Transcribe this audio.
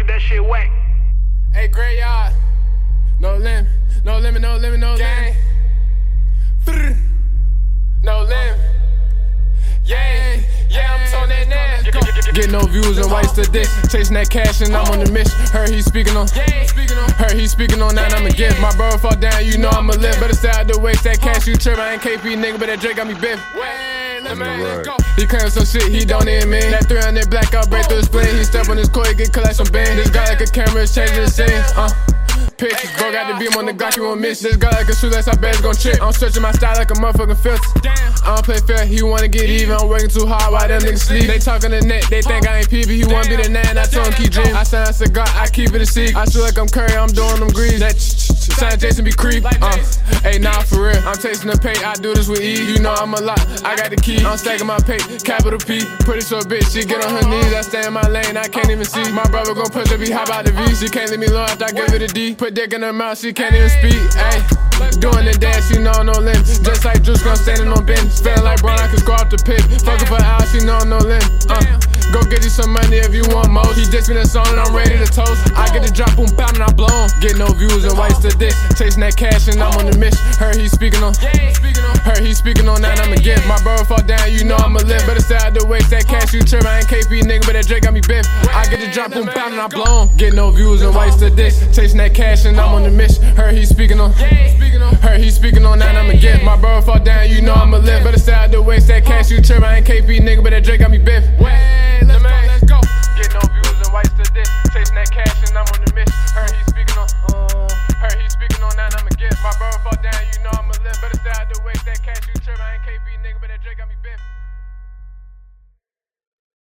that shit whack. Hey, Graveyard. No limit, no limit, no limit, no limit. No limit. Yeah, I'm on that now. Get no views and whites to dick. Chasing that cash and I'm on the mission. Heard he speaking on. Heard he speaking on that, I'ma give. My brother fall down, you know I'ma live. Better stay out the waste that cash, you trip. I ain't KP nigga, but that Drake got me biff. Let's go. He claims some shit he don't even mean. That 300 blackout break through his spleen. He step on his court, get collect some bang. This guy like a camera, is changing the scene. Pictures, bro, got the beam on the Glock, you won't miss. This guy like a shoeless, I bet it's gon' trip. I'm stretching my style like a motherfucking filter. I don't play fair, he wanna get even. I'm working too hard while them niggas sleep. They talking the net, they think I ain't PB. He wanna be the man, I told him keep dreaming. I sign a cigar, I keep it a secret. I feel like I'm Curry, I'm doing them grease. That sign Jason be creep. Hey, nah, for real, I'm tasting the pay, I do this with ease. You know I'm a lot, I got the key. I'm stacking my pay, capital P. Pretty sure bitch, she get on her knees. I stay in my lane, I can't even see. My brother gon' push up, he hop out the V. She can't leave me alone after I give it a D. Put dick in her mouth, she can't even speak. Ayy, doing the dash, you know no limits. Just like Juice gon' standing on bench. Feeling like Brown, I can score off the pit. Fuckin' for hours, she know no limit. Go get you some money if you want most. He just me the song and I'm ready to toast. I get the drop, boom, pound and I blow him. Get no views and whites to dick. Chasing that cash and I'm on the mission. Heard he speaking on. Heard he speaking on that, I'ma give. My brother fall down, you know I'ma live. Better stay out the waste that cash, you trip. I ain't KP nigga, but that Drake got me biff. I get the drop, boom, pound and I blow him. Get no views and whites to dick. Chasing that cash and I'm on the mission. Heard he speaking on. Heard he speaking on that, I'ma give. My brother fall down, you know I'ma live. Better stay out the waste that cash, you trip. I ain't KP nigga, but that Drake got me biff.